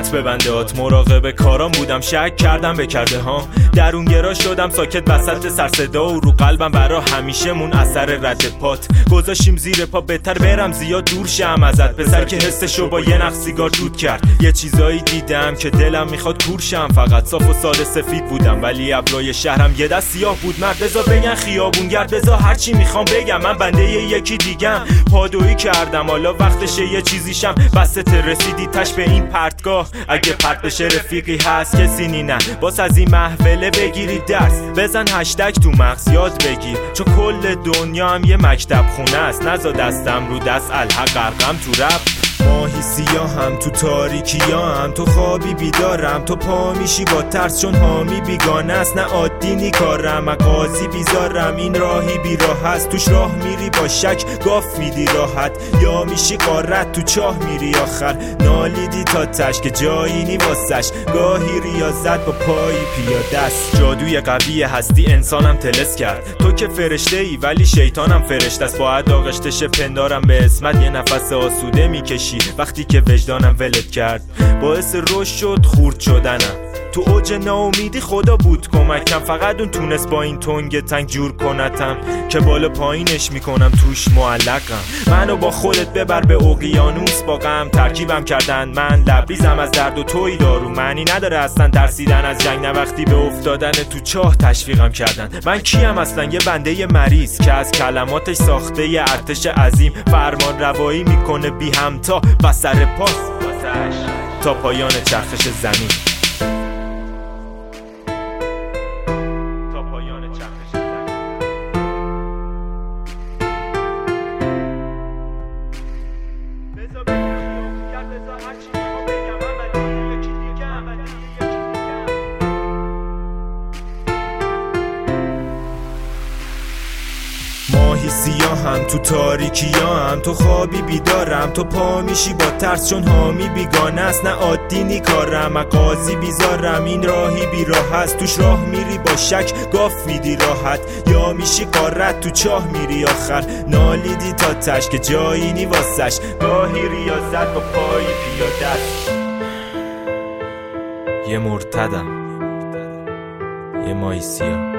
دهنت ببنده هات. مراقب کارام بودم، شک کردم به کرده هام. درونگرا شدم ساکت وسط سرصدا و رو قلبم برا همیشه مون اثر رد پات. گذاشیم زیر پا بهتر برم زیاد دور شم ازت. پسر که حسشو با یه نخ سیگار دود کرد. یه چیزایی دیدم که دلم میخواد کور شم. فقط صاف و ساده سفید بودم ولی ابروی شهرم یه دست سیاه بود. مرد بذار بگن خیابونگرد، بذار هرچی میخوام بگم. من بنده یکی دیگم، پادویی کردم حالا وقتشه یه چیزیشم. بسته رسیدی تش به این پرتگاه. اگه پرت بشه رفیقی هست کسی نی نه. باز از این محفله بگیری درس، بزن هشتگ تو مغز یاد بگیر. چون کل دنیا هم یه مکتب خونه است. نزا دستم رو دست الحق غرقم تو رب. ماهی سیاهم تو تاریکیام، تو خوابی بیدارم، تو پا میشی با ترس چون حامی بیگانه است. نه عادی نی کارم، قاضی بیزارم. این راهی بیراه است، توش راه میری با شک گاف میدی راحت. یا میشی قارت تو چاه میری آخر. نالیدی تا تش که جایی نی واسش. گاهی ریاضت با پایی پیاده است. جادوی قوی هستی انسانم تلس کرد. تو که فرشته ای ولی شیطانم فرشته است. باید آغشتش پندارم به اسمت. یه نفس آسوده میکشی وقتی که وجدانم ولت کرد. باعث رشد شد خورد شدنم. تو اوج ناامیدی خدا بود کمکم. فقط اون تونست با این تنگ تنگ جور کنتم که بالا پایینش میکنم توش معلقم. منو با خودت ببر به اقیانوس با غم. ترکیبم کردن من لبریزم از درد و توی دارو. معنی نداره اصلا ترسیدن از جنگ، نه وقتی به افتادن تو چاه تشویقم کردن. من کیم اصلا؟ یه بنده مریض که از کلماتش ساخته یه ارتش عظیم. فرمان روایی میکنه بی همتا و سر پاس تا پایان چرخش زمین. ماهی سیاهم تو تاریکیام، تو خوابی بیدارم، تو پا میشی با ترس چون حامی بیگانه است. نه عادی نی کارم، قاضی بیزارم. این راهی بیراه است، توش راه میری با شک گاف میدی راحت. یا میشی قارت تو چاه میری آخر. نالیدی تا تش که جایی نی واسش. گاهی ریاضت با پایی پیاده است. یه مرتدم، یه ماهی سیاه.